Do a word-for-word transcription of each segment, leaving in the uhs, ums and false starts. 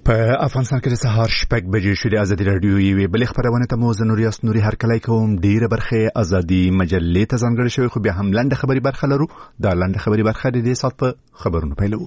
په افغانستان کې د سهار شپږ بجې شوې. ازادي راډیو یوې بلې خبرونه ته مو زه نوریاس نوري هرکلی کوم. ډېره برخه ازادي مجلې ته ځانګړې شوې، خو بیا هم لنډه خبري برخه لرو. دا لنډه خبري برخه د دې ساعت په خبرونو پیلوو.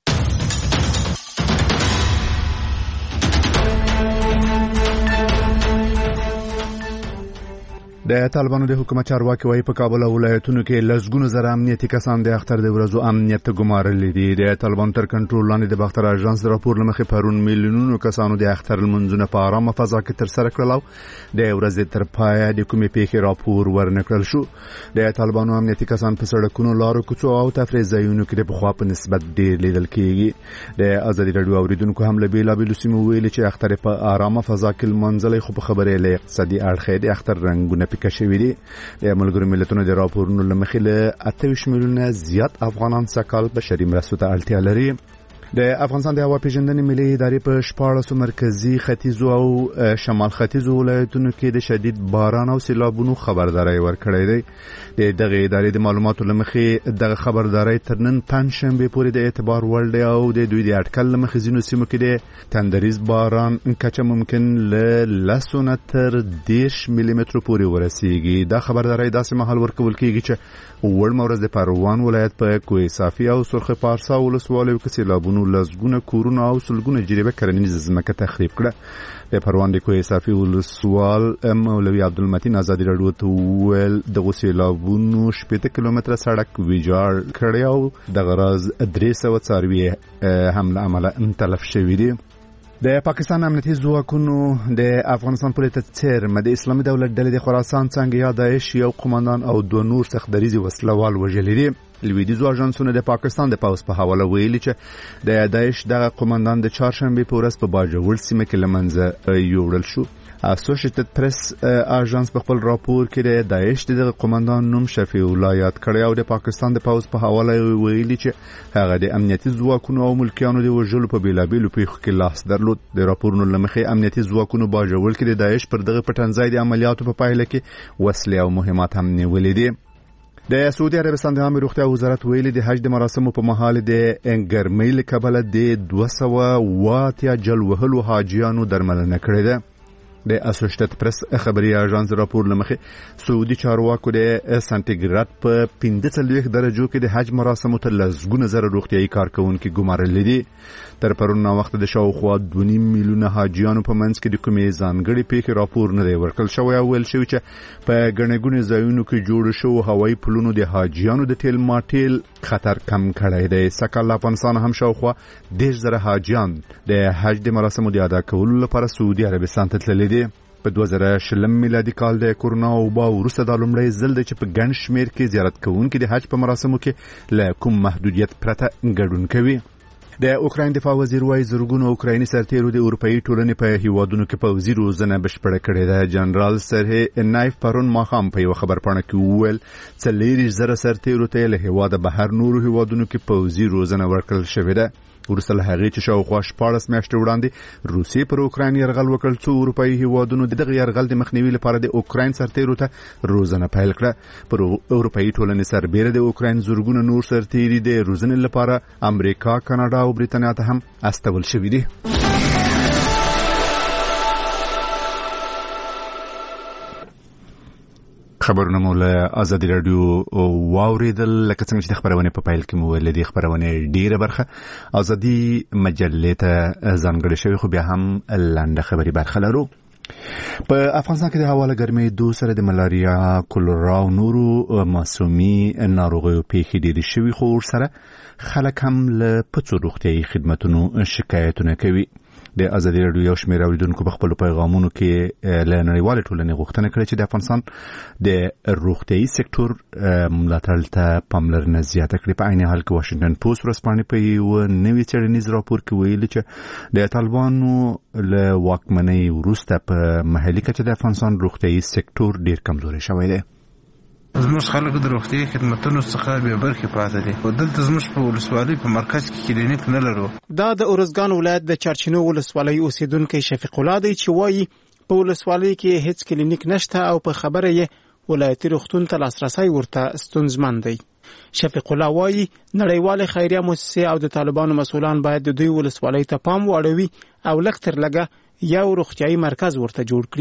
د طالبانو د حکومت چارواکي وايي په کابل او ولایتونو کې لسګونه زره امنیتي کسان د اختر د ورځو امنیت ته ګمارلي دي. د طالبانو تر کنټرول لاندې د باختر اژانس راپور لمخې پرون میلیونونو کسانو د اختر لمونځونه په آرامه فضا کې ترسره کړل او د ورځې تر پایه د کومې پیښې راپور ورنکړل شو. د طالبانو امنیتي کسان په سړکونو، لارو، کوڅو او تفریح ځایونو کې د پخوا په نسبت ډېر لیدل کېږي. د ازادي راډیو اوریدونکو هم له بېلابېلو سیمو ویلي چې اختر په آرامه فضا کې لمانځلی، خو په خبرې له اقتصادي اړخه د اختر رنګونه کشوي دي. د ملګرو ملتونو د راپورونو له مخې له اته ویشت میلیونه زیات افغانان سږکال بشري مرستو ته اړتیا لري. د افغانستان د هوا پیژندنې ملي ادارې په شپاړسو مرکزي، ختیځو او شمال ختیځو ولایتونو کې د شدید باران او سیلابونو خبرداری ورکړی دی. د دغه ادارې د معلوماتو له مخې دغه خبرداری تر نن پنجشنبې پورې د اعتبار وړ دی او د دوی د اټکل له مخې ځینو سیمو کې د تندریز باران کچه ممکن له لسو نه تر دېرش میلي مترو پورې ورسیږي. دا خبرداری داسې مهال ورکول کېږي چې وړمه ورځ د پروان ولایت په کوه صافي او سرخ پارسا ولسوالیو کې سیلابونو لسګونه کورونه او سلګونه جریبه کرنیزه ځمکه تخریب کړه. د پروان د کوه صافي ولسوال مولوي عبدالمتین ازادي راډیو ته وویل دغه سیلابونو شپېته کیلومتره سړک ویجاړ کړی او دغه راز درې سوه څاروي هم له امله تلف شوي دي. د پاکستان امنیتي ځواکونو د افغانستان پولیس ته څیرمه د اسلامي دولت ډلې د خراسان څنګه یا داعش یو قومندان او دوه نور سخت دریزي وسلوال وژلي دي. لویدیځو اژانسونو د پاکستان د پوځ په حواله ویلي چې د داعش دغه قومندان د چهارشنبې په ورځ په باجوړ سیمه کې له منځه یوړل شو. اسوسییټډ پریس اژانس په خپل راپور کې د داعش دغه قومندان نوم شفیع الله یاد کړی او د پاکستان د پوځ په حواله ویلي چې هغه د امنیتي ځواکونو او ملکیانو د وژلو په بیلابېلو پیښو کې لاس درلود. د راپورونو له مخې امنیتي ځواکونو باجوړ کې د داعش پر دغه پټنځای د عملیاتو په پایله کې وسلې او مهمات هم نیولې دي. د سعودي عربستان د عامه روغتیا وزارت ویلي د حج د مراسمو په مهال د ګرمۍ له کبله د دوه سوه اوه اتیا جل وهلو حاجیانو درملنه کړې ده. د اسوسییټډ پریس خبري اژانس راپور لمخې سعودي چارواکو د سانتیګراد په پنځه څلوېښت درجو کې د حج مراسمو ته لسګونه زره روغتیایي کارکوونکي ګمارلي دي. تر پرون وخت د شاوخوا دوه نیم میلیونه حاجیانو په منځ کې د کومې ځانګړې پیښې راپور نه دی ورکړل شوی او ویل شوی چې په ګڼې ګوڼې ځایونو کې جوړ شوو هوایي پلونو د حاجیانو د تیل ماټیل خطر کم کړی دی. سږکال افغانستان هم شاوخوا دېرش زره حاجیان د حج د مراسمو د ادا کولو لپاره سعودي عربستان ته تللي دي. په دوه زره شلم میلادي کال د کورونا وبا وروسته دا لومړی ځل دی چې په ګڼ شمېر کې زیارت کوونکي د حج په مراسمو کې له کوم محدودیت پرته ګډون کوي. د اوکراین دفاع وزیر وايي زرګونو اوکرایني سرتیرو د اروپایي ټولنې په هیوادونو کې پوځي روزنه بشپړه کړې ده. جنرال سرهی نایف پرون ماښام په یوه خبرپاڼه کې وویل څلېرویشت زره سرتیرو ته له هیواده بهر نورو هیوادونو کې پوځي روزنه ورکړل شوې ده. وروسته له هغې چې شاوخوا شپاړس میاشتې وړاندې روسیې پر اوکراین یرغل وکړ، څو اروپایي هیوادونو د دغه یرغل د مخنیوي لپاره د اوکراین سرتیرو ته روزنه پیل کړه. پر اروپایي ټولنې سربیره د اوکراین زرګونه نور سرتیري د روزنې لپاره امریکا، کاناډا او بریتانیا ته هم استول شوي دي. خبرونه مو له ازادي راډیو واوریدل. لکه څنګه چې د خبرونه په پایل کې مو ویل دي خبرونه ډیره برخه ازادي مجلې ته ځانګړې شوی، خو بیا هم لنډه خبري برخه لرو. په افغانستان کې د هوا له ګرمۍ دو سره د ملاریا، کولرا او نورو معصومي ناروغیو پیښې ډېرې شوي، خو ورسره خلک هم له پڅو روغتیایي خدمتونو شکایتونه کوي. د ازادي راډیو یو شمېر اوریدونکو په خپلو پیغامونو کې له نړیوالې ټولنې غوښتنه کړې چې د افغانستان د روغتیایي سکتور ملاتړ ته پاملرنه زیاته کړي. په عین حال کې واشنګټن پوسټ ورځپاڼې په یو نوي څېړنیز راپور کې ویلي چې د طالبانو له واکمنۍ وروسته په محلي کچه د افغانستان روغتیایي سکتور ډېر کمزوری شوی دی. زموږ خلک د روغتیایي خدمتونو څخه بې برخې پاتې دي. دلته زموږ په ولسوالۍ په مرکز کې کلینیک نه لرو. دا د ارزګان ولایت د چارچینو ولسوالۍ اوسیدونکی شفیق الله دی چې وایي په ولسوالۍ کې هیڅ کلینیک نشته او په خبره یې ولایتي روغتون ته لاسرسی ورته ستونزمن دی. شفیق الله وایي نړیوال خیریه مؤسسې او د طالبانو مسؤلان باید د دوی ولسوالۍ ته پام واړوي او لږ تر لږه یو روغتیايي مرکز ورته جوړ کړي.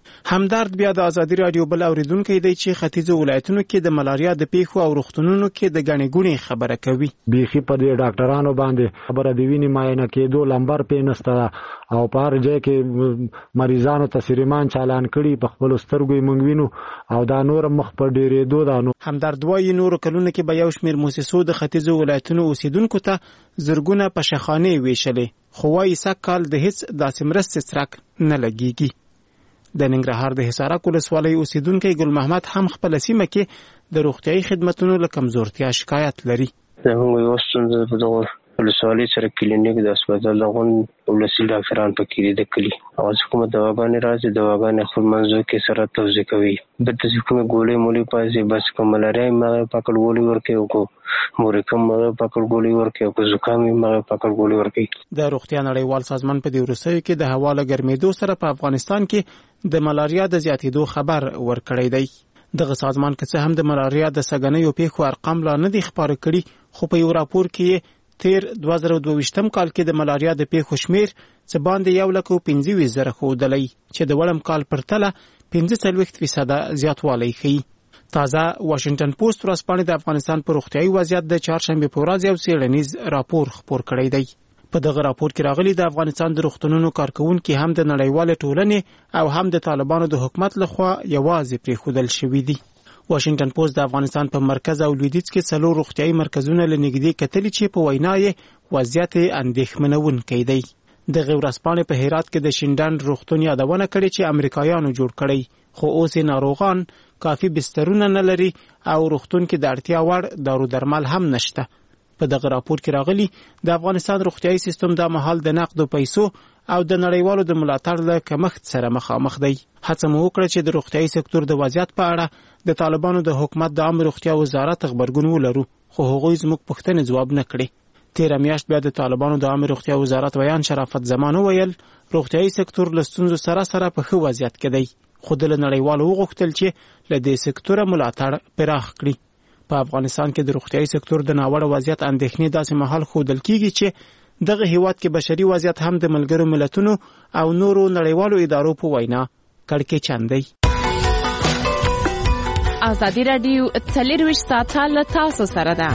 همدرد بیا د ازادي رادیو بل اوریدونکی دی چې ختیځو ولایتونو کې د ملاریا د پیښو او روغتونونو کې د غنې ګونې خبره کوي. بیخي په دې ډاکټرانو باندې خبره دی ویني معاینه کېدو لمبر پې نسته او په هر ځای کې مریضانو ته سریمان چالان کړي په خپلو سترګو یې موږ وینو او دا نور مخ په ډېرېدو ده. نو همدرد وایي نورو کلونو کې به یو شمېر موسسو د ختیځو ولایتونو اوسېدونکو ته زرګونه پشخانې ویشلې، خو وایي سږ کال د هېڅ داسې مرستې څرک نه لګېږي. د ننګرهار د حصارک ولسوالۍ اوسېدونکی ګل محمد هم خپله سیمه کې د روغتیايي خدمتونو له کمزورتیا شکایت لري. زموږ یو ستونزه په دغه ولسوالۍ سره کلینیک د هسپتال دغه ولسي ډاکټران پکې دي د کلي او چې کومه دواګانې راځي دواګانې خپل منځو کې سره توضیح کوي. بلته چې کومه ګولۍ مولۍ پاسي بس کوم ملاریا یې مغه پکړ ګولۍ ورکوي او کو مورکم مغه پکړ ګولۍ ورکوي او کو زکام یې مغه پکړ ګولۍ ورکوي. د روغتیا نړیوال سازمان په دې وروستیو کې د هوا له ګرمېدو سره په افغانستان کې د ملاریا د زیاتېدو خبر ورکړی دی. دغه سازمان که څه هم د ملاریا د سګنیو پیښو ارقام لا نه دي خپاره کړي، خو په یو راپور کې تیر دوه زره دوه ویشتم کال کې د ملاریا د پیښو شمیر څه باندې یو لک او پنځه ویشت زره ښودلی چې د وړم کال پرتله پنځه څلوېښت فیصده زیاتوالی ښیي. تازه واشنګټن پوسټ ورځپاڼې د افغانستان په روغتیايي وضعیت د چهارشنبې په ورځ یو څېړنیز راپور خپور کړی دی. په دغه راپور کې راغلي د افغانستان د روغتونونو کارکوونکي هم د نړیوالې ټولنې او هم د طالبانو د حکومت لخوا یوازې پرېښودل شوي دي. واشنګټن پوسټ د افغانستان په مرکز او لویدیځ کې څلور روغتیايي مرکزونه له نږدې کتلي چې په وینا یې وضعیت اندېښمنونکی دی. دغه ورځپاڼې په هرات کې د شینډنډ روغتون یادونه کړې چې امریکایانو جوړ کړی، خو اوس یې ناروغان کافي بسترونه نه لري او روغتون کې د اړتیا وړ دارو درمل هم نشته. په دغه راپور کې راغلي د افغانستان روغتیايي سیستم دا مهال د نقدو پیسو او د نړیوالو د ملاتړ له کمښت سره مخامخ دی. هڅه مو وکړه چې د روغتیايي سکتور د وضعیت په اړه د طالبانو د حکومت د عامه روغتیا وزارت خبرګون ولرو، خو هغوی زموږ پوښتنې ځواب نه کړې. تیره میاشت بیا د طالبانو د عامه روغتیا وزارت ویان شرافت زمان وویل روغتیايي سکتور له ستونزو سره سره په ښه وضعیت کې دی، خو د نړیوالو وغوښتل چې له دې سکتوره ملاتړ پراخ کړي. په افغانستان کې د روغتیايي سکتور د ناوړه وضعیت اندېښنې داسې مهال ښودل کیږي چې دغه هیواد کې بشري وضعیت هم د ملګرو ملتونو او نورو نړیوالو ادارو په وینا کړکېچن دی. ازادي راډیو څلرویشت ساعته له تاسو سره ده.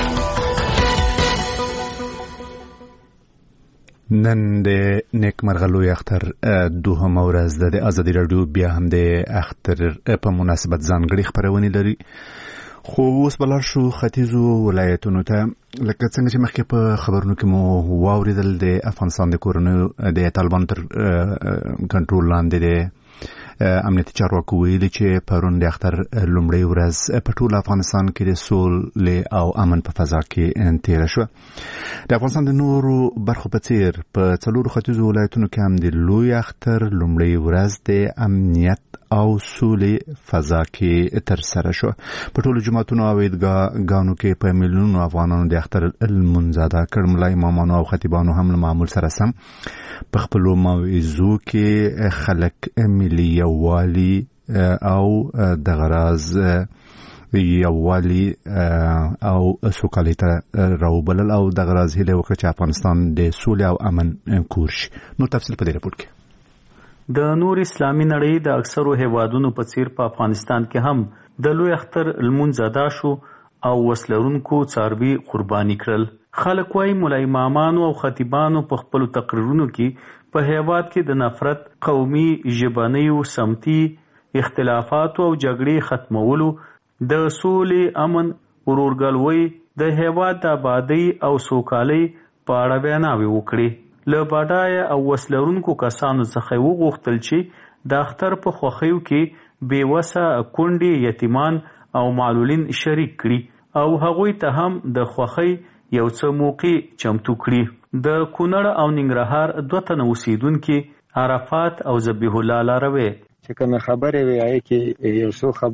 نن د نیکمرغه لوی اختر دوهمه ورځ ده. د ازادي راډیو بیا هم د اختر په مناسبت ځانګړي خپرونې لري، خو اوس بلار شو ختیځو ولایتونو ته. لکه څنګه چې مخکې په خبرونو کې مو واوریدل د افغانستان د کورونو د طالبان تر کنټرول لاندې د امنیتي چارواکو ویلي چې پرون د اختر لومړۍ ورځ په ټول افغانستان کې د سولې او امن په فضا کې تېره شوه. د افغانستان د نورو برخو په څېر په څلورو ختیځو ولایتونو کې هم د لوی اختر لومړۍ ورځ د امنیت او سولې فضا کې ترسره شوه. په ټولو جوماتونو او عیدګاهونو کې په میلیونونو افغانانو د اختر لمونځ ادا کړ. ملا امامانو او خطیبانو هم له معمول سره سم په خپلو موعظو کې خلک ملي یووالي او د غراز یووالي او سوکالۍ ته راوبلل او د غراز هیله وکړه چې افغانستان د سولې او امن کور شي. نو تفصیل په دې راپور کې. د نور اسلامي نړۍ د اکثرو هیوادونو په څیر په افغانستان کې هم د لوی اختر لمونځ ادا شو او وسلرونکو څاروي قرباني کړل. خلک وايي مولا امامانو او خطیبانو په خپلو تقریرونو کې په هیواد کې د نفرت، قومي، ژبنیو، سمتي اختلافاتو او جګړې ختمولو، د سولې، امن، ورورګلوۍ، د هیواد د آبادۍ او سوکالۍ په اړه بیاناوې وکړې. له بډایه او وسلرونکو کسانو څخه وغوښتل چې د اختر په خوښیو کې بېوسه کونډې، یتیمان او معلولین شریک کړي او هغوی ته هم د خوښۍ یو څه موقع چمتو کړي. د کونړ او ننګرهار دوه تنه اوسېدونکي عرفات او ذبیح الله لاروی چې کومه خبرې وي هغې کې یو څو خبرې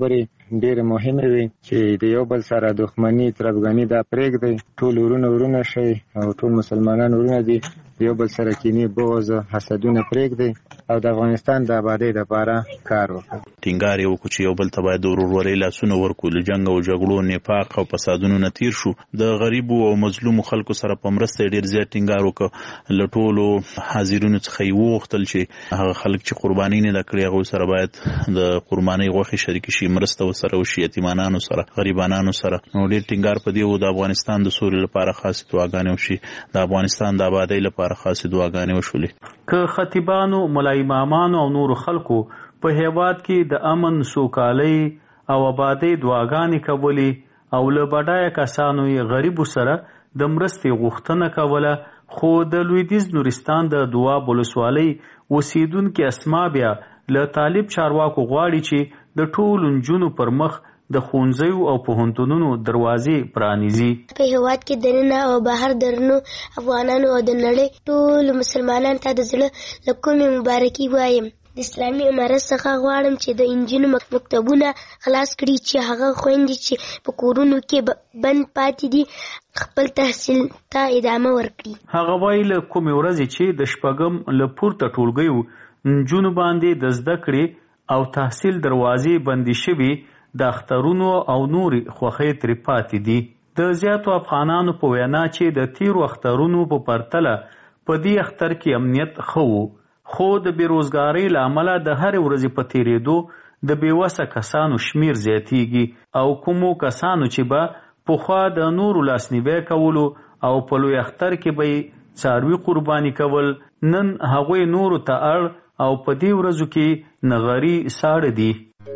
ډېر مهمه وي چې د یو بل سره دښمني تربګني دا پرېږدي، ټول ورونه ورونه شي او ټول مسلمانان ورونه دي، یو بل سره کینې بغض حسدونه پرېږدي او د افغانستان د آبادۍ لپاره کار وکړي. ټینګار یې وکړو چې یو بل ته باید د ورورولۍ لاسونه ورکړو، له جنګ او جګړو، نفاق او فسادونو نه تیر شو. د غریبو او مظلومو خلکو سره په مرسته ډېر زیات ټینګار وکړ. له ټولو حاضرینو څخه یې وغوښتل چې هغه خلک چې قرباني نه ده کړې هغوی سره باید د قربانۍ غوښې شریکې شي، مرسته ورسره وشي، یتیمانانو سره، غریبانانو سره. نو ډېر ټینګار په دې و د افغانستان د سولې لپاره خاصې دعاګانې وشي، د افغانستان د آبادۍ لپاره خاصې دعاګانې وشولې. که خطیبانو، ملا امامانو او نورو خلکو په هیواد کې د امن، سوکالۍ او آبادۍ دعاګانې کولې او له بډایه کسانو یې غریبو سره د مرستې غوښتنه کوله، خو د لویدیځ نورستان د دواب ولسوالۍ اوسیدونکي اسما بیا له طالب چارواکو غواړي چې د ټولو نجونو پر مخ د ښوونځیو او پوهنتونونو دروازې پرانیزي. په هیواد کې دننه او بهر درنو افغانانو او د نړۍ ټولو مسلمانانو ته د زړه له کومې مبارکي وایم. د اسلامي امارت څخه غواړم چې د انجونو مکتبونه خلاص کړي چې هغه خویندې چې په کورونو کې بند پاتې دي خپل تحصیل ته ادامه ورکړي. هغه وایي له کومې ورځې چې د شپږم له پورته ټولګیو نجونو باندې د زده کړې او تحصیل دروازې بندي شوي، د اخترونو او نوري خوښۍ ترې پاتې دي. د زیاتو افغانانو په وینا چې د تیرو اخترونو په پرتله په دې اختر کې امنیت ښه و، خو د بیروزګارۍ له امله د هرې ورځې په تیرېدو د بېوسه کسانو شمیر زیاتیږي او کومو کسانو چې به پخوا د نورو لاسنیوی کولو او په لوی اختر کې به یې څاروي قرباني کول، نن هغوی نورو ته اړ او په دې ورځو کې نغري ساړه دي.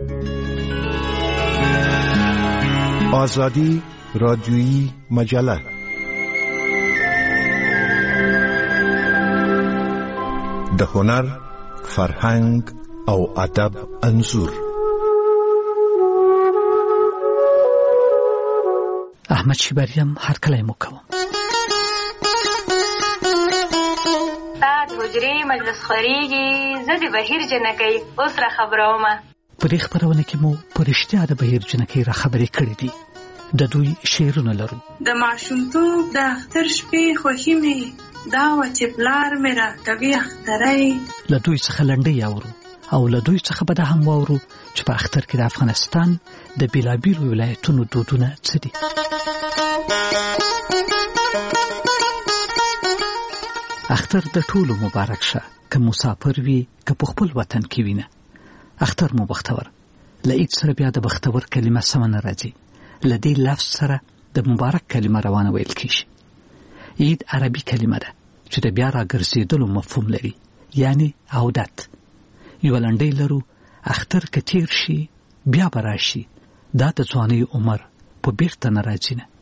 آزادی رادیویی مجله د هنر، فرهنګ او ادب انځور. احمد شیبریم هر کله مو کوم. سات حجرې مجلس خوريږي، زه د بهیر جنکۍ اوس را خبرومه. په دې خبرونه کې مو په رښتیا د بهیر جنکۍ را خبرې کړې دي. د دوی شعرونه لرو. د ماشومتوب د اختر شپې خوښي مې دا وه چې پلار مې راکوي اخترۍ. له دوی څخه لنډۍ اورو او له دوی څخه به دا هم واورو چې په اختر کې د افغانستان د بېلابېلو ولایتونو دودونه څه دي. اختر د ټولو مبارک شه، که مسافر وي که په خپل وطن کې وینه. اختر مو بختور. له عید سره بیا د بختور کلمه سمه نه راځي، له دې لفظ سره د مبارک کلمه روانه ویل کیږي. عید عربي کلمه ده چې د بیا راګرځېدلو مفهوم لري، یعنی عودت. یوه لنډۍ لرو، اختر که تیر شي بیا به راشي، دا د ځوانۍ عمر په بیرته نه راځي نه.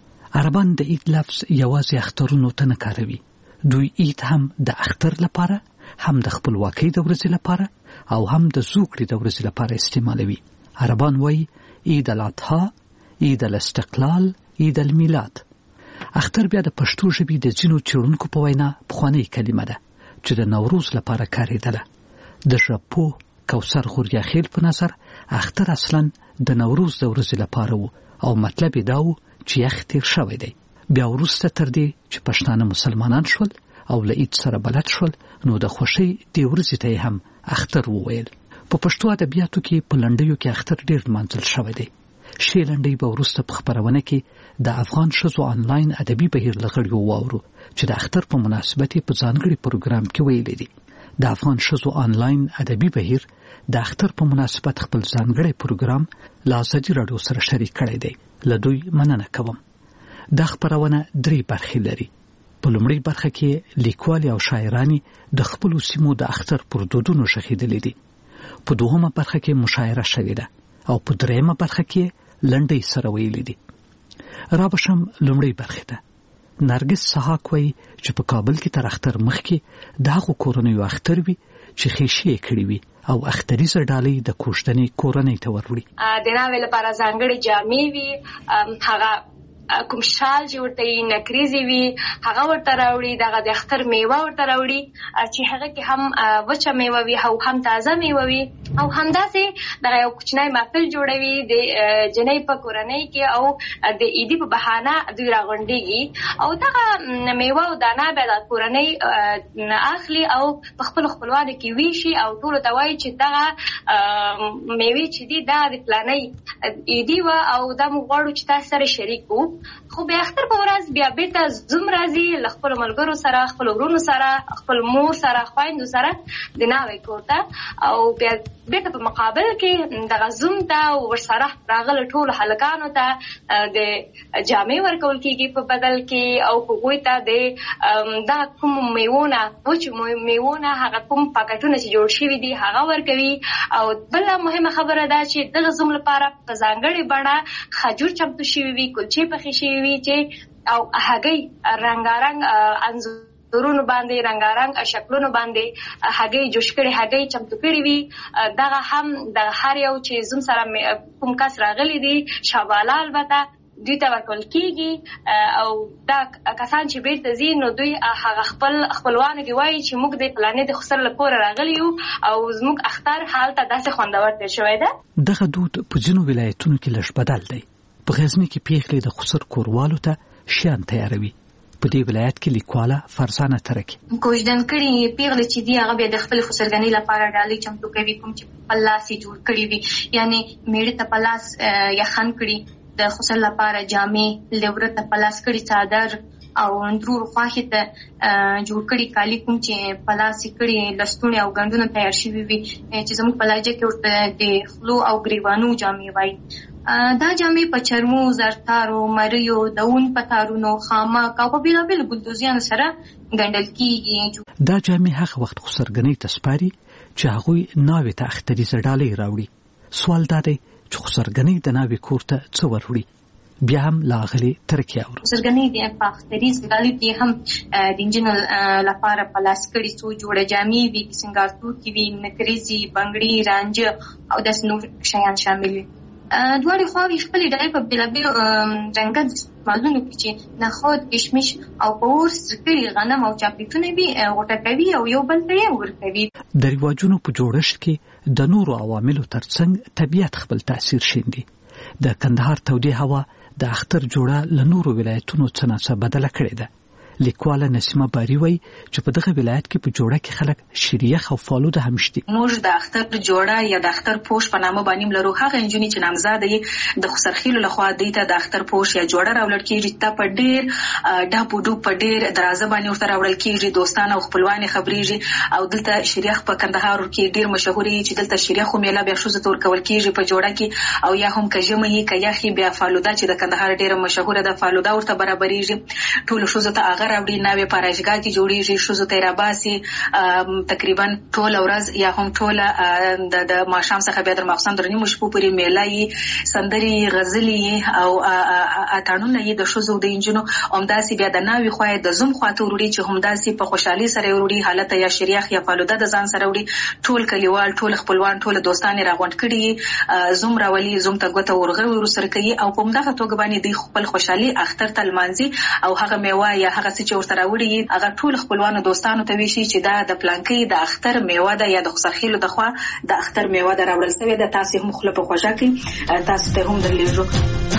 عربان د عید لفظ یوازې اخترونو ته نه کاروي. دوی عید هم د اختر لپاره، هم د خپلواکۍ د ورځې لپاره او هم د زوکړې د ورځې لپاره استعمالوي. عربان وایي عید الاضحی، عید الاستقلال، عید المیلاد. اختر بیا د پښتو ژبې د ځینو څېړونکو په وینا پخوانۍ کلمه ده چې د نوروز لپاره کارېدله. د ژبپوه کوثر غوریاخیل په نظر اختر اصلا د نوروز د ورځې لپاره و او مطلب یې دا و چې یخ تیر شوی دی. بیا وروسته تر دې چې پښتانه مسلمانان شول او له عید سره بلد شول، نو د خوښۍ دې ورځې ته هم اختر وویل. په پښتو ادبیاتو کې په لنډیو کې اختر ډېر لمانځل شوی دی. شی لنډۍ به وروسته په خپرونه کې د افغان ښځو آنلاین ادبي بهیر له غړیو واورو چې د اختر په مناسبت په ځانګړي پروګرام کې ویلي دي. د افغان ښځو آنلاین ادبي بهیر د اختر په مناسبت خپل ځانګړی پروګرام له ازادي راډیو سره شریک کړی دی. له دوی مننه کوم. دا خپرونه درې برخې لري. په لومړۍ برخه کې لیکوالې او شاعرانې د خپلو سیمو د اختر پر دودونو ښخېدلې دي. په دوهمه برخه کې مشاعره شوې ده او په درېیمه برخه کې لنډۍ سره ویلې دي. را بشم لومړۍ برخې ته. نرګس سحاق وایي چې په کابل کې تر اختر مخکې د هغو کورنیو اختر وي چې خیشې یې کړي وي او اختریزه ډالۍ د کوژدنې کورنۍ ته وروړي. د ناوې لپاره ځانګړې جامې وي، هغه کوم شال چې ورته یې نکریزې وي هغه ورته راوړي، دغه د اختر میوه ورته راوړي چې هغه کې هم وچه میوه وي او هم تازه میوه وي، او همداسې دغه یو کوچنی محفل جوړوي د جنۍ په کورنۍ کې او د عیدي په بهانه دوی راغونډېږي او دغه میوه او دانه به د کورنۍ اخلي او په خپل خپلوانو کې ویشي او ټولو ته وایي چې دغه میوې چې دي دا د فلانۍ عیدي وه او دا موږ غواړو چې تاسو سره شریک وو. خو بیا اختر په ورځ بیا بیرته زوم راځي له خپلو ملګرو سره، خپلو ورونو سره، خپل مور سره، خویندو سره د ناوې کور ته، او بیا بیرته په مقابل کې دغه زوم ته ورسره راغلو ټولو هلکانو ته د جامې ورکول کېږي په بدل کې، او هغوی ته د دا کوم میوونه وچو میوونه هغه کوم پاکټونه چې جوړ شوي دي هغه ورکوي. او بله مهمه خبره ده چې دغه زوم لپاره په ځانګړې بڼه خجور چمتو شوي وي، کلچې پخې شوي وي چې او هګۍ رنګارنګ انځورونو باندې رنګارنګ شکلونو باندې هګۍ جوش کړي هګۍ چمتو کړي وي. دغه هم د هر یو چې زوم سره کوم کس راغلی دی شاباله البته دوی ته ورکول کېږي، او دا کسان چې بیرته ځي نو دوی هغه خپل خپلوانو کې وایي چې موږ د فلانې د خسر له کوره راغلي یو او زموږ اختر هلته داسې خوندور تېر شوی ده. دغه دود په ځینو ولایتونو کې لږ بدل دی. په غزني کې پیغلې د خسر کوروالو ته شیان تیاروي. په دې ولایت کې لیکواله فرزانه ترکي کوژدن کړي پیغلې چې دی هغه بیا د خپل خسرګنۍ لپاره ډالۍ چمتو کوي، کوم چې په لاس یې جوړ کړي وي، یعنی میړه ته په لاس یخن کړي د خسر لپاره جامې، لیوره ته په لاس کړي څادر، او اندرور خواښې ته جوړ کړي کالي کوم چې په لاس یې کړي لستوڼي او ګنډونه تیار شوي وي چې زموږ په لهجه کې ورته د خلو او ګریوانو جامې وایي. دا جامې په چرمو، زرتارو، مریو، د اون په تارونو، خامک او په بېلابېلو ګلدوزیانو سره ګنډل کېږي. دا جامې هغه وخت خسرګنۍ ته سپاري چې هغوی ناوې ته اختریزه ډالۍ راوړي. سوال دا دی چې خسرګنۍ د ناوې کور ته څه وروړي؟ بیا هم لاغلي ترکي اورو. خسرګنۍ د په اختریز ډالۍ کې هم د انجینل لپاره په لاس کړي څو جوړه جامې وي، سینګار توکي وي، نکریزې، بنګړي، رانجه او داسې نور شیان شامل وي. دواړې خواوې خپلې ډالۍ په بېلابېلو رنګه استعمالونو کې چې نخود، کشمش او په اور کړي غنم او چاکلیټونه وي غوټه کوي او یو بل ته یې ورکوي. د رواجونو په جوړښت کې د نورو عواملو ترڅنګ طبیعت خپل تاثیر شیندي. د کندهار تودې هوا د اختر جوړه له نورو ولایتونو څه ناڅه بدله کړې ده. لیکواله نسیمه باری وایي چې په دغه ولایت کې په جوړه کې خلک شیریخ او فالوده هم شته. موږ د اختر جوړه یا د اختر پوش په نامه باندې لرو. هغه انجونی چې نامزاده یې د خسرخیلو لخوا دوی ته د اختر پوش یا جوړه راوړل کېږي. ته په ډېر ډاپو ډوب په ډېر درازه باندې ورته راوړل کېږي. دوستان او خپلوان خبرېږي او دلته شیریخ په کندهار کې ډېر مشهور دی چې دلته شیریخ میله بیا ښځو ته ورکول کېږي په جوړه کې، او یا هم که ژمی یې که یخ بیا فالوده چې د کندهار ډېره مشهوره ده فالوده ورته برابرېږي. ټولو ښځو ته هغه راوړي، ناوې په راشګاه کې جوړېږي، ښځو ته یې راباسي تقریبا ټوله ورځ یا هم ټوله د ماښام څخه بیا تر ماخوستن تر نیمو شپو پورې میله یې، سندرې، غزلې یې او اتڼونه یې د ښځو د نجونو. همداسې بیا د ناوې خوا یې د زوم خوا ته وروړي چې همداسې په خوشحالۍ سره یې وروړي، هلته یا شریخ یا فالوده د ځان سره وروړي. ټول کلیوال، ټول خپلوان، ټول دوستان یې راغونډ کړي، زوم راولي، زوم ته ګوته ورغوي ورسره کوي او په همدغه توګه باندې دوی خپل خوشحالي اختر ته لمانځي او هغه میوه یا هغه څه چې ورته راوړي هغه ټول خپلوانو دوستانو ته ویشي چې دا د پلانکۍ د اختر میوه ده یا د خسرخیلو د خوا د اختر میوه ده راوړل سوې ده. تاسې هم خوله په خوږه کړئ، تاسو ته هم درلېږو.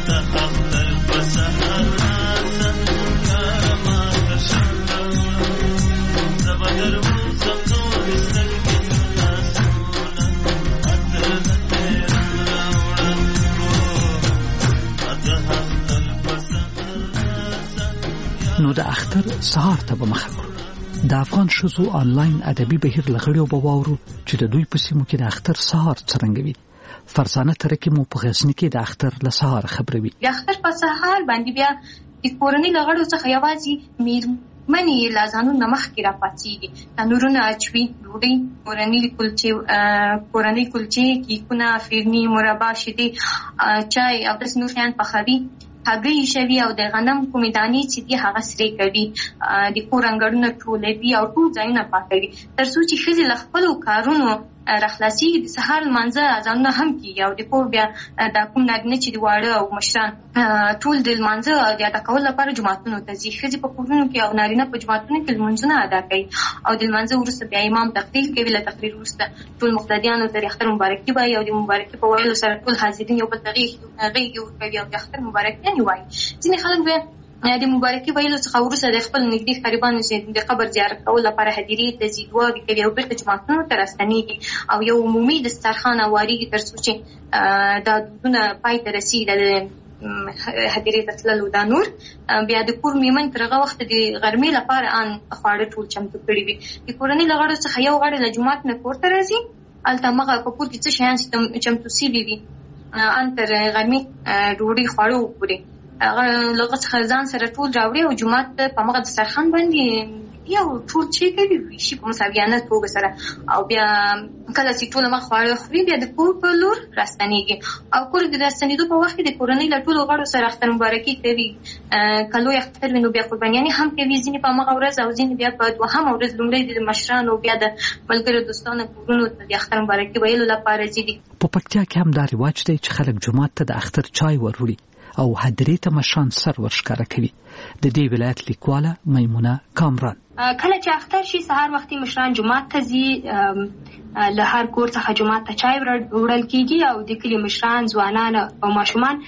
نو د اختر سهار ته به مخه کړو. د افغان ښځو آنلاین ادبي بهیر له غړیو به واورو چې د دوی په سیمو کې د اختر سهار څرنګه وي. فرزانه ترکي مو په غزني کې د اختر له سهار خبروي. د اختر په سهار باندې بیا د کورنۍ له غړو څخه یوازې میرمنې له ځانونو مخکې راپاڅېږي، تنورونه اچوي، ډوډۍ، کورنۍ کلچې کورنۍ کلچې، کیکونه، فیرني، مربا، شیدې، چای او داسې نور شیان پخوي. هګۍ شوي او د غنم کومې دانې چې دي هغه سرې کوي، د کور انګړونه ټولوي او ټول ځایونه پاکوي تر څو چې ښځې له خپلو کارونو راخلاصي د سهار لمانځه ځانونه هم کیږي او د کور بیا د کوم نارینه چې د واړه او مشران ټول د لمانځه د ادا کولو لپاره جماعتونو ته ځي. ښځې په کورونو کې او نارینه په جماعتونو کې لمونځونه ادا کوي او د لمانځه وروسته بیا امام تقریر کوي. له تقریر وروسته ټول مقتدیانو ته د اختر مبارکي وایي او د مبارکي په ویلو سره ټول حاضرین یو بل ته غېږې ورکوي او د اختر مبارکیانې وایي. ځینې خلک بیا د مبارکي ویلو څخه وروسته د خپل نږدې قریبانو چې د قبر زیارت کولو لپاره هدیرې ته ځي، دعاوې کوي او بېرته جوماتونو ته راستنېږي او یو عمومي دسترخوان هوارېږي تر څو چې دا دودونه پای ته رسېږي. د هدیرې ته تللو دا نور بیا د کور میرمن تر هغه وخته د غرمې لپاره ان خواړه ټول چمتو کړي وي. د کورنۍ له غړو څخه یو غړی له جومات نه کور ته راځي، هلته همغه په کور کې څه شیان چې چمتو سوي وي ان تر غرمې ډوډۍ خواړه وخوري، هغه له هغه څخه ځان سره ټول راوړي او جومات ته په همغه دسترخوان باندې یو ټول چې کوي ویشي په مساویانه توګه سره او بیا کله چې ټول هغه خواړه خوري بیا د کور په لور راستنېږي او کور د راستنېدو په وخت کې د کورنۍ له ټولو غړو سره اختر مبارکي کوي. که لوی اختر وي نو بیا قربانیانې هم کوي، ځینې په همغه ورځ او ځینې بیا په دوهمه ورځ لومړی د مشرانو بیا د ملګرو دوستانو کورونو ته د اختر مبارکي ویلو لپاره ځي. په پکتیا کې هم دا رواج دی چې خلک جومات ته د اختر چای وروړي او هدیرې ته مشران سر ورښکاره کوي. د دې ولایت لیکواله میمونه کامران: کله چې اختر شي سهار وختي مشران جومات ته ځي، له هر کور څخه جومات ته چای وړل کیږي او د کلي مشران، ځوانان او ماشومان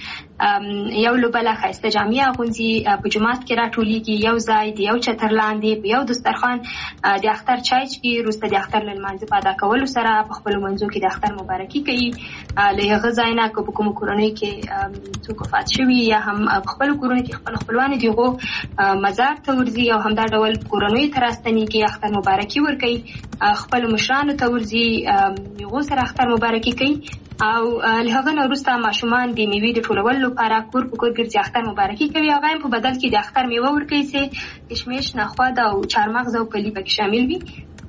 یو له بله ښایسته جامې اغوندي، په جومات کې راټولیږي، یو ځای د یو چتر لاندې په یو دسترخوان د اختر چای څښي. وروسته د اختر له لمانځه په ادا کولو سره په خپلو منځو کې د اختر مبارکي کوي. له هغه ځای نه که په کومو کورنۍ کې څوک وفات شوي یا هم په خپلو کورونو کې خپل خپلوان د هغو مزار ته ورځي او همدا ډول کورنیو ته راستنېږي، اختر مبارکي ورکوي، خپلو مشرانو ته ورځي، هغو سره اختر مبارکي کوي او له هغه نه وروسته ماشومان د میوې د ټولولو لپاره کور په کور ګرځي، اختر مبارکي کوي. هغه هم په بدل کې د اختر میوه ورکوي چې کشمش، نخود او چارمغز او کلي پکې شامل وي.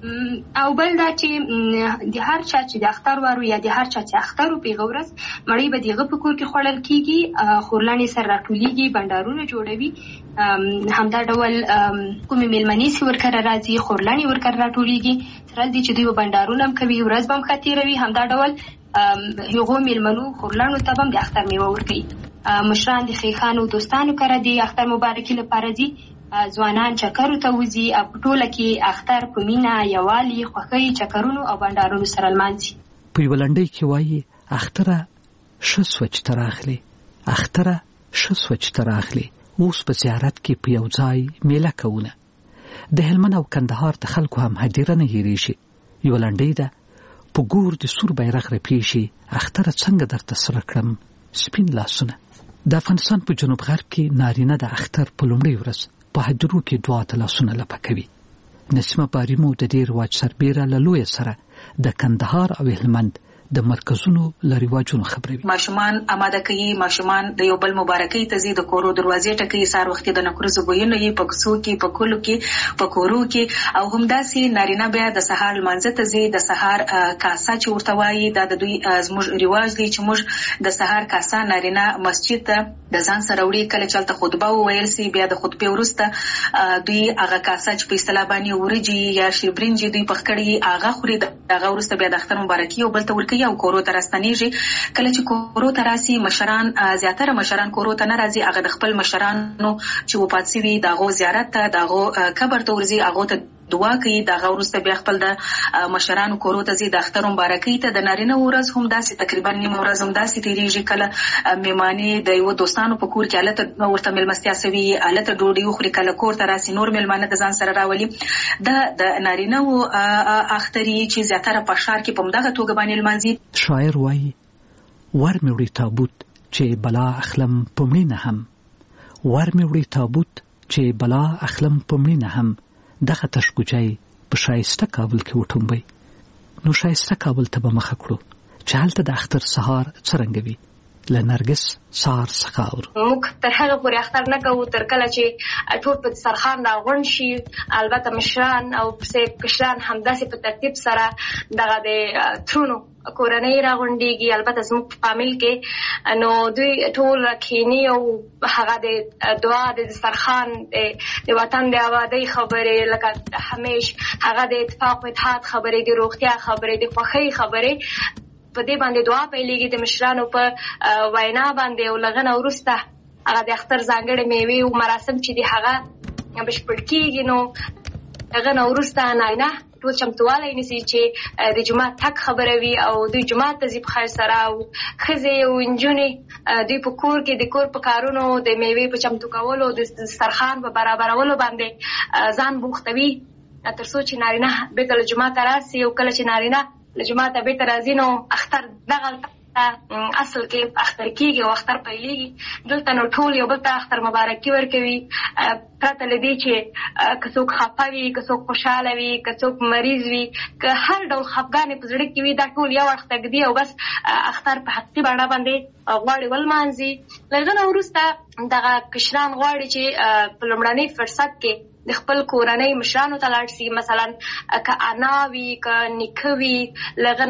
او بل دا چې د هر چا چې د اختر وارو یا د هر چا چې اختر په هغه ورځ مړۍ به د هغه په کور کې خوړل کیږي، خورلانې سره راټولیږي، بنډارونه جوړوي. همدا ډول کومې میلمنې چې ورکره راځي خورلانې ورکره راټولیږي، سره دې چې دوی به بنډارونه هم کوي، ورځ به هم ښه تېروي. همدا ډول هغو میلمنو خورلانو ته به هم د اختر میوه ورکوي. مشران د ښیښانو دوستانو کره د اختر مبارکي لپاره ځي، ځوانان چکرو ته وځي او په ټوله کې اختر په مینه، یووالي، خوښۍ، چکرونو او بنډارونو سره لمانځي. په یوه لنډۍ کې وایي: اختره ښه سوه چې ته راغلې، اختره ښه سوه چې ته راغلې، اوس په زیارت کې په یو ځای میله کوونه. د هلمند او کندهار د خلکو هم هدیره نه هېرېږي. یوه لنډۍ ده: په ګور د سور بیرغ رپېږي، اختره څنګه درته سره کړم سپین لاسونه. د افغانستان په جنوب غرب کې نارینه د اختر په لومړۍ ورځ په هدیرو کې دعا ته لاسونه لپه کوي. نسیمه باریمو د دې رواج سربیره له لویه سره د کندهار او هلمند د مرکزونو له رواجونو خبروي. ماشومان آماده کوي، ماشومان د یو بل مبارکۍ ته ځي، د کورو دروازې ټکوي، سهار وختي د نکریزو بویونه یې په کوڅو کې، په کلو کې، په کورو کې. او همداسې نارینه بیا د سهار لمانځه ته ځي، د سهار کاسه چې ورته وایي دا د دوی زموږ رواج دی چې موږ د سهار کاسه نارینه مسجد ته د ځان سره وړي. کله چې هلته خطبه وویل سي بیا د خطبې وروسته دوی هغه کاسه چې په اصطلاح باندې وریجې یا شیربرنجې دوی پخ کړي هغه خوري، د هغه وروسته بیا د اختر مبارکي یو بل ته ورکوي او کورو ته راستنېږي. کله چې کورو ته راسي مشران، زیاتره مشران کورو ته نه راځي، هغه د خپل مشرانو چې وفات سوي د هغو زیارت ته، د هغو قبر ته ورځي، هغو ته دعا کوي. د هغه وروسته بیا خپل د مشرانو کورو ته ځي د اختر مبارکۍ ته. د نارینه ورځ هم داسې تقریبا نیمه ورځ هم داسې تېرېږي. کله مېلمانې د یوه دوستانو په کور کې هلته ورته مېلمستیا سوي، هلته ډوډۍ وخوري، کله کور ته راسي نور مېلمانه د ځان سره راولي. دا د نارینه و اختري چې زیاتره په ښار کې په همدغه توګه باندې لمانځي. شاعر وایي: ور مې وړي تابوت چې بلا اخلم په مړینه هم، ور مې وړي تابوت چې بلا اخلم په مړینه هم، دغه تشګوجی په شایسته کابل کې وټومبئ. نو شایسته کابل ته به مخه کړو چې هلته د اختر سهار څرنګه وي. لنرګس سار سخاور موږ تر هغه پورې اختر نه کوو تر کله چې ټول په سرخان راغون شي. البته مشران او پسې کشران همداسې په ترتیب سره دغه د ترونو کورنۍ راغونډيږي. البته زموږ په فامیل کې نو دوی ټول کینی او هغه د دعا د سرخان د وطن د آبادی خبرې لکه همیش هغه د اتفاق او اتحاد خبرې د روغتیا خبرې د خوښۍ خبرې په دې باندې دعا پیلېږي د مشرانو په وینا باندې او لغنه ورسته هغه د اختر ځانګړي میوې او مراسم چې دی هغه بشپړ کېږي. نو هغه نو ورسته ناینه ټول چمتوالی نیسي چې د جمعه تک خبره وي او دوی جمعه ته ځي په خیر سره او ښځې او نجونې دوی په کور کې د کور په کارونو د میوې په چمتو کولو د دسترخوان په برابرولو باندې ځان بوختوي تر څو چې نارینه بېرته له جمعه ته راسي. او کله چې نارینه له جمعه ته بېرته راځي نو اختر دغه اصل کې اختر کېږي او اختر پیلېږي. دلته نو ټول یو بل ته اختر مبارکي ورکوي پرته له دې چې که څوک خفه وي که څوک خوشحاله وي که څوک مریض وي که هر ډول خفګانې په زړه کې وي دا ټول یو اړخ ته ږدي او بس اختر په حقیقي بڼه باندې غواړي ولمانځي. له هغه نه وروسته دغه کشران غواړي چې په لومړني فرصت کې د خپل کورنۍ مشرانو ته لاړ شي. مثلا که انا وي که نیکه وي لغه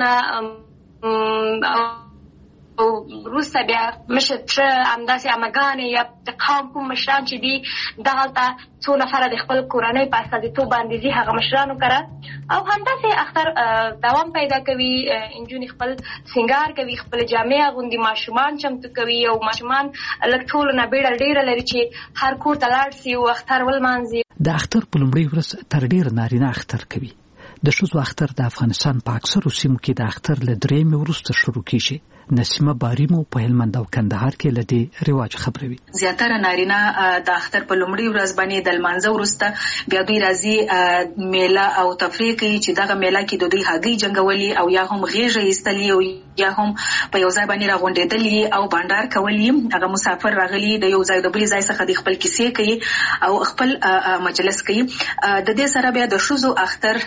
نه او وروسته بیا مشر تره همداسې عمهګانې یا د قوم کوم مشران چې دي دغلته څو نفره د خپل کورنۍ په استازیتوب باندې ځي هغه مشرانو کره او همداسې اختر دوام پیدا کوي. نجونې خپل سینګار کوي خپل جامې اغوندي ماشومان چمتو کوي او ماشومان لږ ټولو نه بیړه ډېره لري چې هر کور ته لاړ شي او اختر ولمانځي. د اختر په لومړۍ ورځ تر ډېر نارینه اختر کوي. د ښځو اختر د افغانستان په اکثرو سیمو کې د اختر له درېیمې وروسته شروع کیږي. نسیمه باریمو په هلمند او کندهار کې له دې رواج خبروي. زیاتره نارینه د اختر په لومړۍ ورځ باندې د لمانځه وروسته بیا دوی راځي میله او تفریح کوي چې دغه میله کې د دوی هګۍ جنګولي او یا هم غېږه ایستلي او یا هم په یو ځای باندې راغونډېدلي او بانډار کوي. هغه مسافر راغلي د یو ځای د بل ځای څخه د خپل کیسې کوي او خپل مجلس کوي. د دې سره بیا د ښځو اختر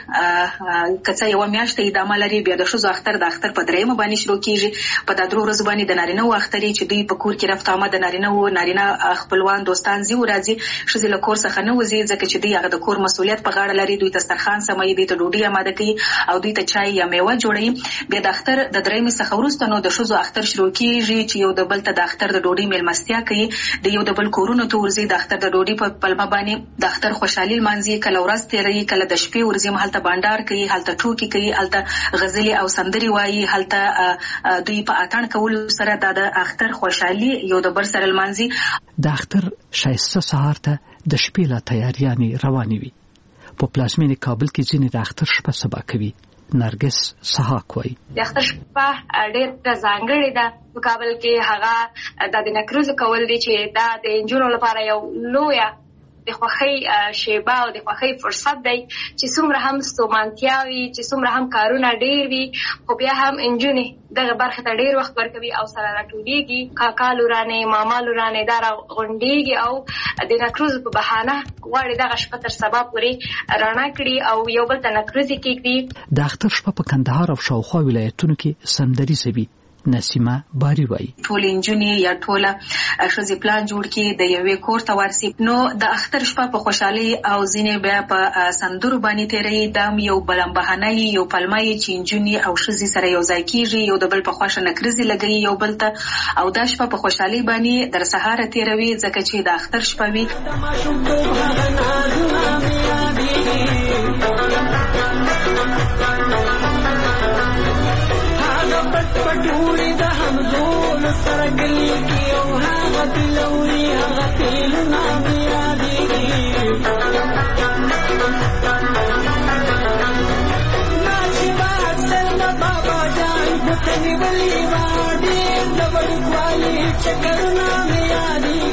کڅه یو میاشت ادامه لري. بیا د ښځو اختر د اختر په درېیمه باندې شروع کیږي. په د درو ورځو باندې د نارینه و اختر چې دوی په کور کې رفت آمد د نارینه و نارینه خپلوان دوستان ځي او راځي. ښځې له کور څخه نه وځي ځکه چې دوی هغه د کور مسؤلیت په غاړه لري. دوی دسترخوان سموي دوی ته ډوډۍ اماده کوي او دوی ته چای یا میوه جوړوي. بیا د اختر د درېیمې څخه وروسته نو د ښځو اختر شروع کیږي چې یو د بل ته د اختر د ډوډۍ میلمستیا کوي. د یو د بل کورونو ته ورځي د اختر د ډوډۍ په پلمه باندې د اختر خوشحالي لمانځي. کله ورځ تېروي کله د شپې ورځي هلته بانډار کوي هلته ټوکې کوي هلته غزلې او سندرې وایي هلته دوی په اتڼ کولو سره د اختر خوشحالي یو د بل سره لمانځي. د اختر ښایسته سهار ته د شپې لا تیاریانې روانې وي. په پلازمینې کابل کې ځینې د اختر شپه سبا کوي. نرګس سحاق وایي د اختر شپه ډېر ځانګړې ده. په کابل کې هغه د نکروز کول دي چې دا د نجونو لپاره یو لویه د خوښۍ شیبه او د خوښۍ فرصت دی چې څومره هم ستومانتیا وي چې څومره هم کارونه ډېر وي خو بیا هم نجونې دغه برخې ته ډېر وخت ورکوي او سره راټولېږي. کاکا لورانې ماما لورانې دا راغونډېږي او د نکروز په بهانه غواړي دغه شپه تر سبا پورې رڼا کړي او یو بل ته نکروزې کېږدي. د اختر شپه په کندهار او شاوخوا ولایتونو کې سندریزه وي. نسیمه باری وایي ټول انجونې یا ټوله ښځې پلان جوړ کړي د یوې کور ته ورسي. نو د اختر شپه په خوشحالۍ او ځینې بیا په سندرو باندې تېروي. دا یو بلنبهانه یو پلمه چې انجونې او ښځې سره یو ځای کېږي یو د بل په خوښه نکریزې لګوي یو بل ته او دا شپه په خوشحالۍ باندې در سهاره تېروي ځکه چې د اختر شپه وي. پټوړي د همزول سره ګلي کې او هغه تلوري هغه تلونه بیا دي ناشي باڅل د بابا جان بوتني ولي باندې د وړوالي چکرونه بیا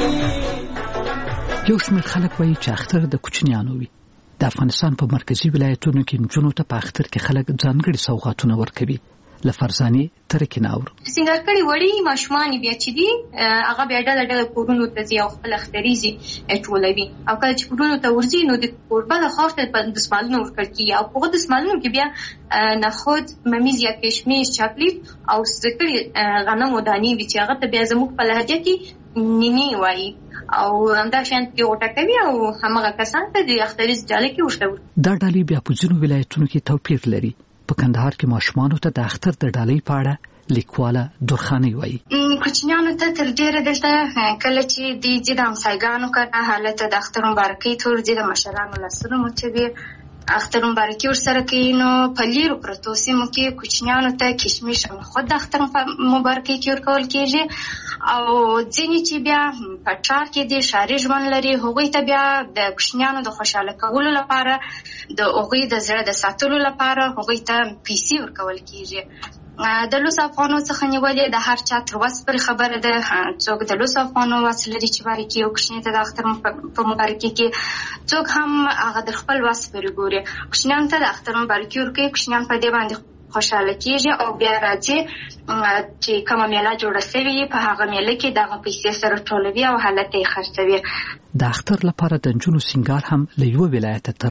دي. یو شمېر خلک وایي چې اختر د کوچنیانو وي. د افغانستان په مرکزي ولایتونو کې نجونو ته په اختر کې خلک ځانګړي سوغاتونه ورکوي. لفرزاني ترکیناور سنگار کړي وړي ماشومان بیا چې دي هغه بیا ډله ډله کورونو ته ځي او خپل اختریزي ټولوي او کله چې کورونو ته ورځي نو د کوربه د خاطر په دسمالونو ورکړ کی او په دسمالونو کې بیا نخود ممیز یا کشمش چاکلیټ او سکري غنم او دانی وی چې هغه ته بیا زموږ په لهجه کې نینی وایي او همدا شان کې وټه کوي او هغه کسان ته د اختریز ډالې کې ورته دا ډالې بیا په ځینو ولایتونو کې توپیر لري. په کندهار کې ماشومان ته د اختر د ډالۍ په اړه لیکواله درخاني وایي کوچنیانو ته تر ډیره دلته کله چې د دې د همسایګانو کړه حالت د اختر مبارکي تور دي د مشرانو لاسونو مچوي اختر مبارکي ورسره کوي نو په لیرو پرتو سیمو کې کوچنیانو ته کشمش او خود د اختر مبارکي کې ورکول کېږي او ځینې چې بیا په ټار کې د شاري ژوند لري هغوی ته بیا د کوچنیانو د خوشاله کولو لپاره د هغوی د زړه د ساتلو لپاره هغوی ته پیسې ورکول کېږي. د لوس افغانو څخه نیولې د هر چا تر وس پر خبره ده څوک د لوس افغانو وس لري چې باریکي او کوچنی ته د اختر په مبارکي کې څوک هم هغه د خپل وس پر ګوري کوچنیان ته د اختر مبارکي ورکوي کوچنیان په دې باندې خوشاله کیږي او بیا راځي چې کومه میله جوړه شوې په هغه میله کې دغه پیسې سره ټولوي او حالت یې خرڅوي. د اختر لپاره د نجونو سنگار هم له یو ولایت